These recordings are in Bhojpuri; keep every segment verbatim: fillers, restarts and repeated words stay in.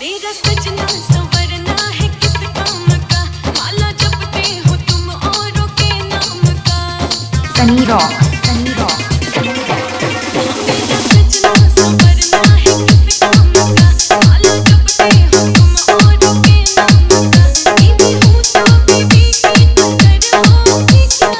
मेरा सजना संवरना है किस काम का, माला जपते हो तुम औरों के नाम का। Sunny rock, sunny rock. मेरा सजना संवरना है किस काम का, माला जपते हो तुम औरों के नाम का। बीवी हूँ तो बीवी की नजर होगी क्या।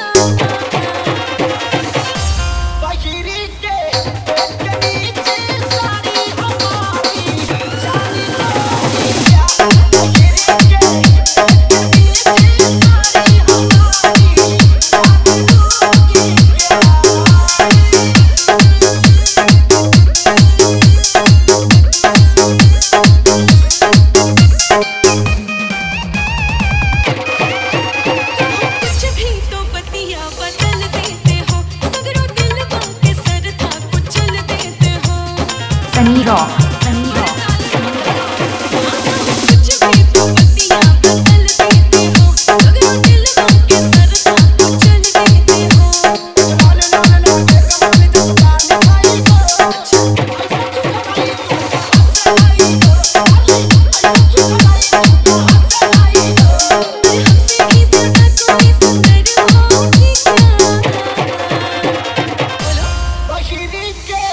बहिरी के के नीचे सारी हमारी जानी लोगी क्या। बहिरी के के नीचे सारी हमारी जानी लोगी क्या। कुछ भी तो बतिया बदल देते हो, सगरों दिलवा के सरधा कुचल देते हो। Sunny rock, sunny rock. कुछ भी तो बतिया बदल देते हो, सगरों दिलवा के सरधा कुचल देते हो। लाल लाल लाल के कमाल जसदान खाई को ऐसा चुकाई को हंसलाई को ऐसा चुकाई को हंसलाई को। हमसे भी ज्यादा कोई सुंदर होगी क्या। बोलो बहिरी के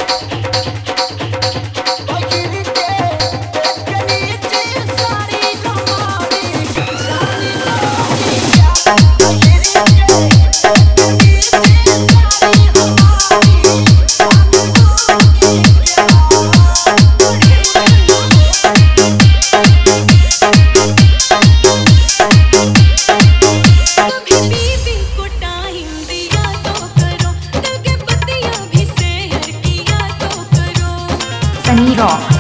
बहिरी के के नीचे सारी हमारी जानी लोगी क्या। बहिरी के के नीचे सारी हमारी जानी लोगी क्या। कभी बीवी को टाइम दिया तो करो, दिल के बतिया भी शेयर किया तो करो। सनी रॉक,